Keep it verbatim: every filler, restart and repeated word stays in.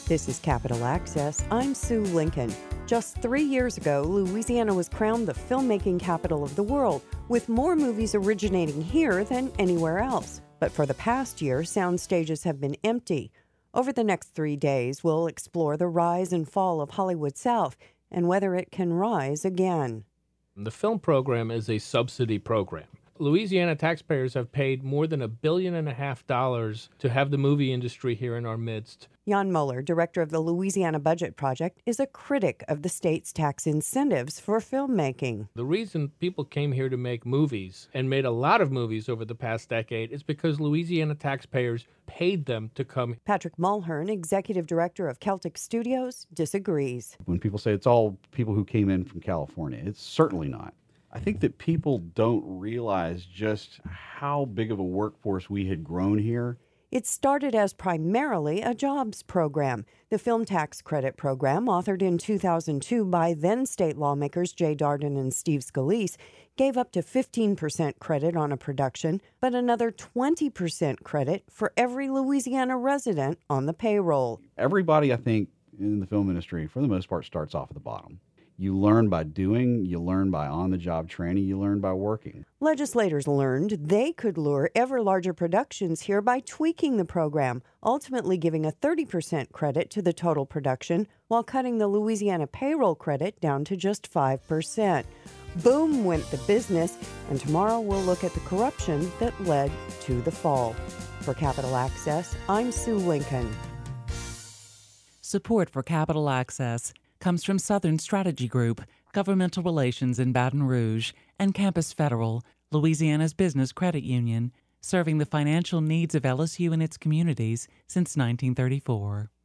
This is Capital Access. I'm Sue Lincoln. Just three years ago, Louisiana was crowned the filmmaking capital of the world, with more movies originating here than anywhere else. But for the past year, sound stages have been empty. Over the next three days, we'll explore the rise and fall of Hollywood South and whether it can rise again. The film program is a subsidy program. Louisiana taxpayers have paid more than a billion and a half dollars to have the movie industry here in our midst. Jan Mueller, director of the Louisiana Budget Project, is a critic of the state's tax incentives for filmmaking. The reason people came here to make movies, and made a lot of movies over the past decade, is because Louisiana taxpayers paid them to come. Patrick Mulhern, executive director of Celtic Studios, disagrees. When people say it's all people who came in from California, it's certainly not. I think that people don't realize just how big of a workforce we had grown here. It started as primarily a jobs program. The Film Tax Credit Program, authored in two thousand two by then-state lawmakers Jay Darden and Steve Scalise, gave up to fifteen percent credit on a production, but another twenty percent credit for every Louisiana resident on the payroll. Everybody, I think, in the film industry, for the most part, starts off at the bottom. You learn by doing, you learn by on-the-job training, you learn by working. Legislators learned they could lure ever larger productions here by tweaking the program, ultimately giving a thirty percent credit to the total production while cutting the Louisiana payroll credit down to just five percent. Boom went the business, and tomorrow we'll look at the corruption that led to the fall. For Capital Access, I'm Sue Lincoln. Support for Capital Access comes from Southern Strategy Group, Governmental Relations in Baton Rouge, and Campus Federal, Louisiana's business credit union, serving the financial needs of L S U and its communities since nineteen thirty-four.